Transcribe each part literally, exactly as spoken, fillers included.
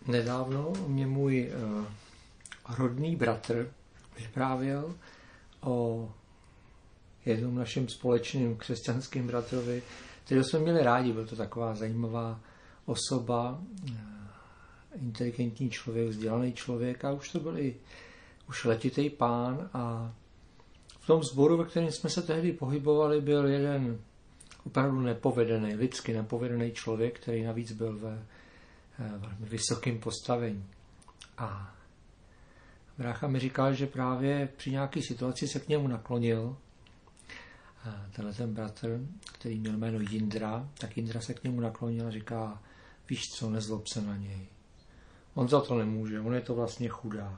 Nedávno mě můj uh, rodný bratr vyprávěl o jednom našem společném křesťanském bratrovi, kterého jsme měli rádi. Byl to taková zajímavá osoba, uh, inteligentní člověk, vzdělaný člověk a už to byl i už letitý pán. A v tom sboru, ve kterém jsme se tehdy pohybovali, byl jeden opravdu nepovedený, lidsky nepovedený člověk, který navíc byl ve velmi vysokým postavení. A brácha mi říkal, že právě při nějaké situaci se k němu naklonil tenhle ten bratr, který měl jméno Jindra, tak Jindra se k němu naklonil a říká: víš co, nezlob se na něj. On za to nemůže, on je to vlastně chudák.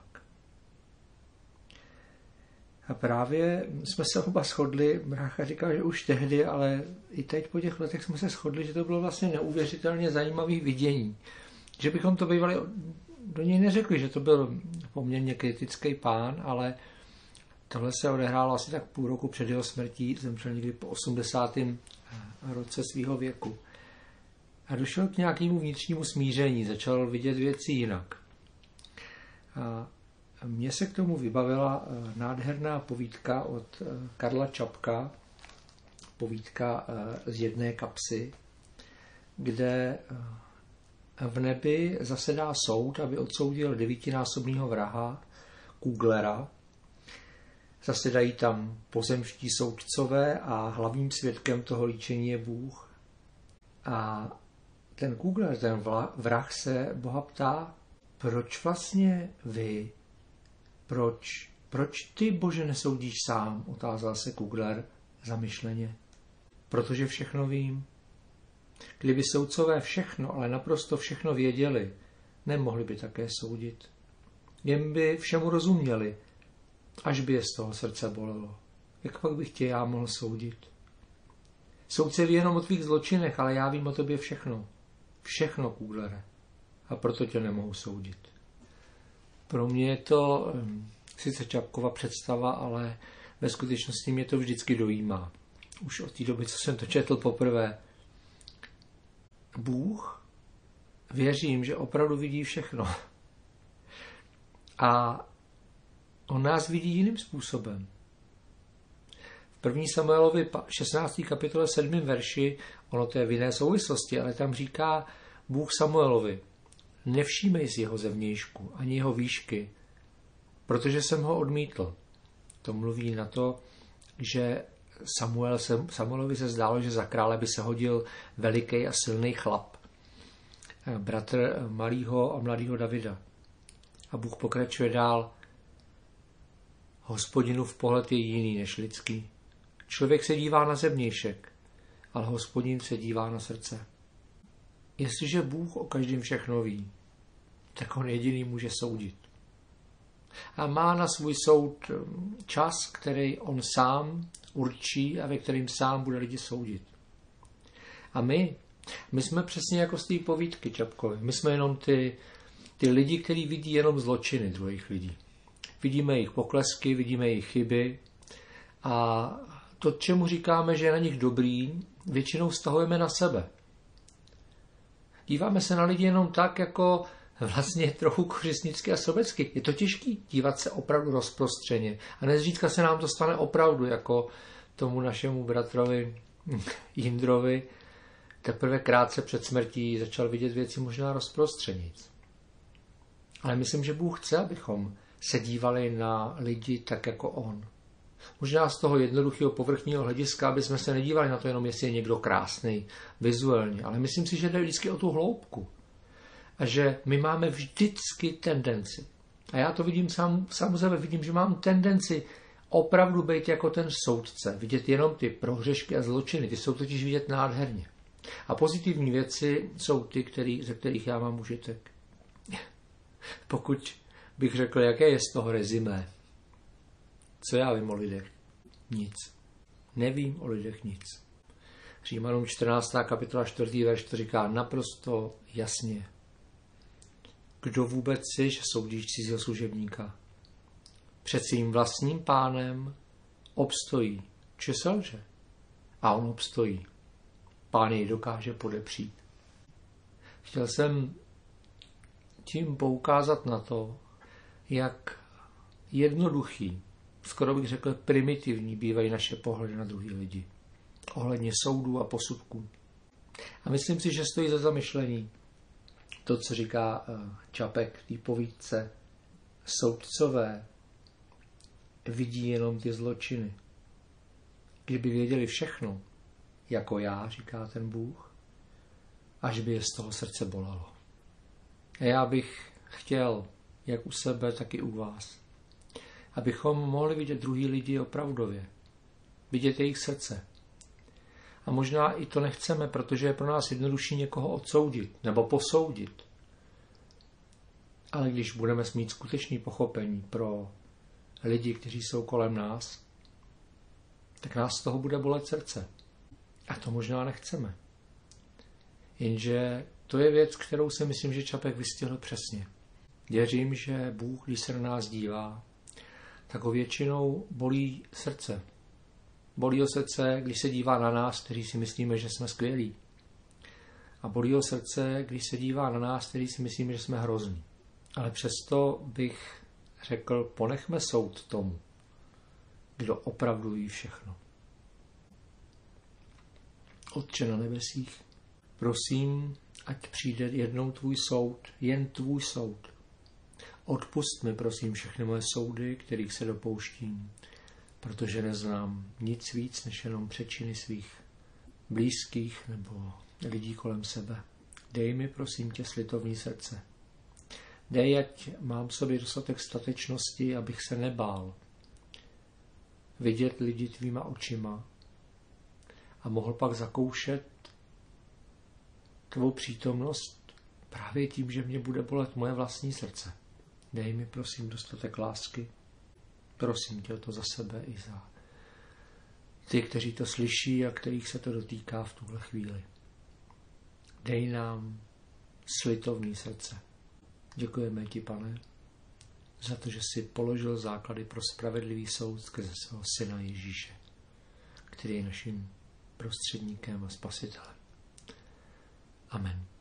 A právě jsme se oba shodli, brácha říkal, že už tehdy, ale i teď po těch letech jsme se shodli, že to bylo vlastně neuvěřitelně zajímavé vidění. Že bychom to bývali do něj neřekli, že to byl poměrně kritický pán, ale tohle se odehrálo asi tak půl roku před jeho smrtí, zemřel někdy po osmdesátém roce svého věku. A došel k nějakému vnitřnímu smíření, začal vidět věci jinak. A mně se k tomu vybavila nádherná povídka od Karla Čapka, povídka z jedné kapsy, kde v nebi zasedá soud, aby odsoudil devítinásobného vraha Kuglera. Zasedají tam pozemští soudcové a hlavním svědkem toho líčení je Bůh. A ten Kugler, ten vrah se Boha ptá: proč vlastně vy, proč, proč ty, Bože, nesoudíš sám? Otázal se Kugler zamyšleně. Protože všechno vím. Kdyby soudcové všechno, ale naprosto všechno věděli, nemohli by také soudit. Jen by všemu rozuměli, až by je z toho srdce bolelo. Jak pak bych tě já mohl soudit? Soudce ví jenom o tvých zločinech, ale já vím o tobě všechno. Všechno, Kuglere. A proto tě nemohu soudit. Pro mě je to sice Čapkova představa, ale ve skutečnosti mě to vždycky dojímá. Už od té doby, co jsem to četl poprvé. Bůh, věřím, že opravdu vidí všechno. A on nás vidí jiným způsobem. V první Samuelovi šestnácté kapitole sedmém verši, ono to je v jiné souvislosti, ale tam říká Bůh Samuelovi: nevšímej si jeho zevnějšku, ani jeho výšky, protože jsem ho odmítl. To mluví na to, že Samuel se, Samuelovi se zdálo, že za krále by se hodil veliký a silný chlap, bratr malého a mladého Davida. A Bůh pokračuje dál: Hospodinův pohled je jiný než lidský. Člověk se dívá na zevnějšek, ale Hospodin se dívá na srdce. Jestliže Bůh o každém všechno ví, tak on jediný může soudit. A má na svůj soud čas, který on sám určí a ve kterým sám bude lidi soudit. A my, my jsme přesně jako z té povídky Čapkovi. My jsme jenom ty, ty lidi, kteří vidí jenom zločiny druhých lidí. Vidíme jejich poklesky, vidíme jejich chyby a to, čemu říkáme, že je na nich dobrý, většinou vztahujeme na sebe. Díváme se na lidi jenom tak, jako vlastně trochu kořistnicky a sobecky. Je to těžký dívat se opravdu rozprostřeně. A nezřídka se nám to stane opravdu, jako tomu našemu bratrovi Jindrovi. Teprve krátce před smrtí začal vidět věci možná rozprostřenic. Ale myslím, že Bůh chce, abychom se dívali na lidi tak jako on. Možná z toho jednoduchého povrchního hlediska, aby jsme se nedívali na to jenom, jestli je někdo krásný vizuálně, ale myslím si, že jde vždycky o tu hloubku. A že my máme vždycky tendenci. A já to vidím sám, sám u sebe, vidím, že mám tendenci opravdu být jako ten soudce, vidět jenom ty prohřešky a zločiny, ty jsou totiž vidět nádherně. A pozitivní věci jsou ty, který, ze kterých já mám užitek. Pokud bych řekl, jaké je z toho rezimé, co já vím o lidech? Nic. Nevím o lidech nic. Římanům čtrnáctá kapitola čtvrtý verš to říká naprosto jasně. Kdo vůbec jsi, že soudíš cizího služebníka? Před svým vlastním pánem obstojí. Či selže? A on obstojí. Pán jej dokáže podepřít. Chtěl jsem tím poukázat na to, jak jednoduchý, skoro bych řekl primitivní, bývají naše pohledy na druhý lidi. Ohledně soudů a posudků. A myslím si, že stojí za zamyšlení to, co říká Čapek v té povídce. Soudcové vidí jenom ty zločiny. Kdyby věděli všechno, jako já, říká ten Bůh, až by je z toho srdce bolelo. A já bych chtěl, jak u sebe, tak i u vás, abychom mohli vidět druhý lidi opravdově, vidět jejich srdce. A možná i to nechceme, protože je pro nás jednodušší někoho odsoudit nebo posoudit. Ale když budeme mít skutečné pochopení pro lidi, kteří jsou kolem nás, tak nás z toho bude bolet srdce. A to možná nechceme. Jenže to je věc, kterou si myslím, že Čapek vystihl přesně. Věřím, že Bůh, když se na nás dívá, tak ho většinou bolí srdce. Bolí ho srdce, když se dívá na nás, kteří si myslíme, že jsme skvělí. A bolí ho srdce, když se dívá na nás, kteří si myslíme, že jsme hrozní. Ale přesto bych řekl, ponechme soud tomu, kdo opravdu ví všechno. Otče na nebesích, prosím, ať přijde jednou tvůj soud, jen tvůj soud. Odpusť mi, prosím, všechny moje soudy, kterých se dopouštím, protože neznám nic víc, než jenom přečiny svých blízkých nebo lidí kolem sebe. Dej mi, prosím tě, slitovní srdce. Dej, ať mám v sobě dostatek statečnosti, abych se nebál vidět lidi tvýma očima a mohl pak zakoušet tvou přítomnost právě tím, že mě bude bolet moje vlastní srdce. Dej mi, prosím, dostatek lásky. Prosím tě o to za sebe i za ty, kteří to slyší a kterých se to dotýká v tuhle chvíli. Dej nám slitovný srdce. Děkujeme ti, Pane, za to, že jsi položil základy pro spravedlivý soud skrze svého syna Ježíše, který je naším prostředníkem a spasitelem. Amen.